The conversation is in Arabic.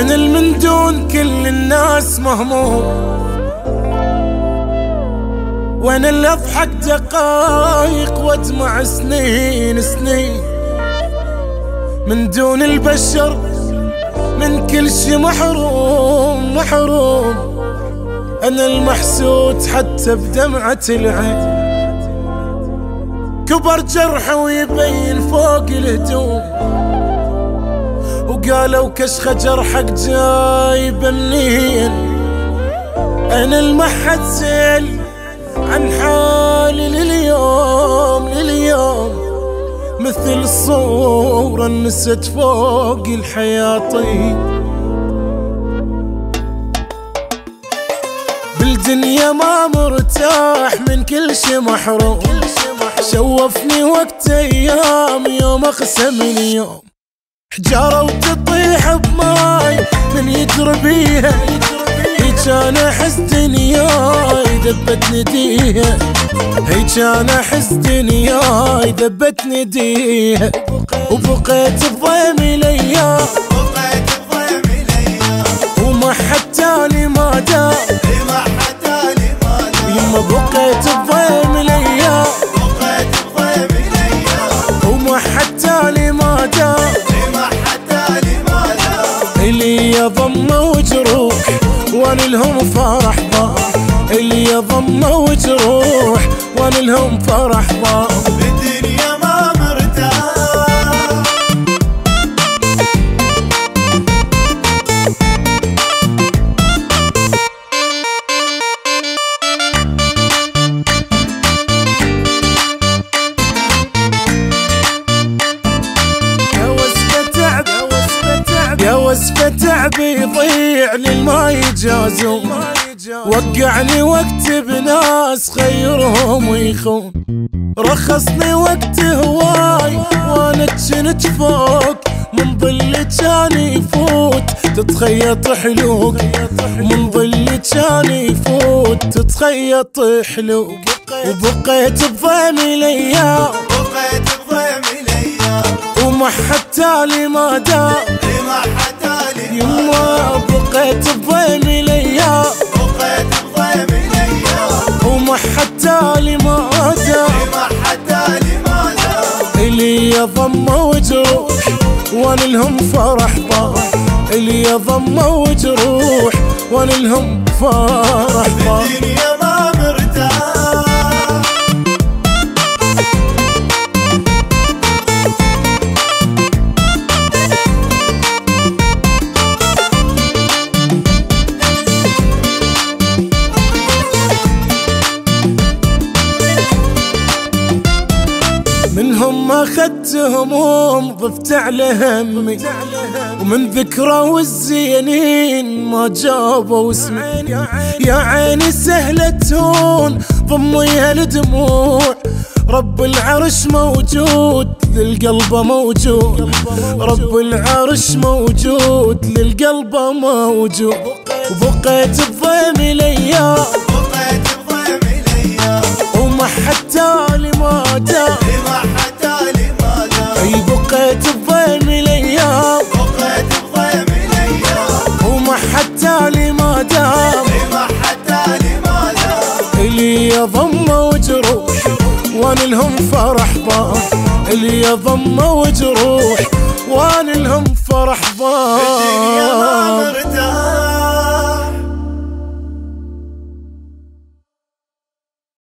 أنا من دون كل الناس مهموم، وأنا اللي أضحك دقايق وأدمع سنين سنين. من دون البشر من كل شي محروم محروم. أنا المحسود حتى بدمعة العين، كبر جرح ويبين فوق الهدوم. وقالوا كشخة جرحك جايب منين، أنا المحد سأل عن حالي لليوم لليوم. مثل الصورة نست فوق الحياطين. بالدنيا ما مرتاح من كل شي محروم. شوفني وقت ايام يوم اقسم اليوم. حجارة وتطيح بماي من يجري بيها، هيج انا احس دنياي دبت نديها. هيج انا احس دنياي دبت نديها. وبقيت بضيم الايام، وما حتى لي ما دام. يما بقيت بضيم الايام، وما حتى لي ما دام. اللي يضم وجروح وانا لهم فرح ضاع. اللي يضم وجروح وانا لهم فرح ضاع. بالدنيا ما مرتاح. يا وسفة تعبي يضيع للما يجازون. وقعني وقت بناس خيرهم ويخون. رخصني وقت هواي وانا كنت فوق. من ظل كان يفوت تتخيط حلوق. من ظل كان يفوت تتخيط حلوق. وبقيت بضيم الايام، وما حتى لي ما دام. يما بقيت بضيم الايام، وما حتى لي ما دام. اللي يضم وجروح وانا لهم فرح ضاع. اللي يضم وجروح وانا لهم فرح ضاع. بالدنيا ما مرتاح. منهم ما اخذت هموم ضفت على همي. ومن ذكرى والزينين ما جابوا اسمي. يا عيني سهلة تهون ضميها الدموع. رب العرش موجود للقلب موجود. رب العرش موجود للقلب موجود. وبقيت بضيم الايام، وما حتى لي ما دام. اي بقيت بضيم الايام، وما حتى لي ما دام. اللي يضم وجروح وانا لهم فرح ضاع. اللي يضم وجروح وانا لهم فرح ضاع.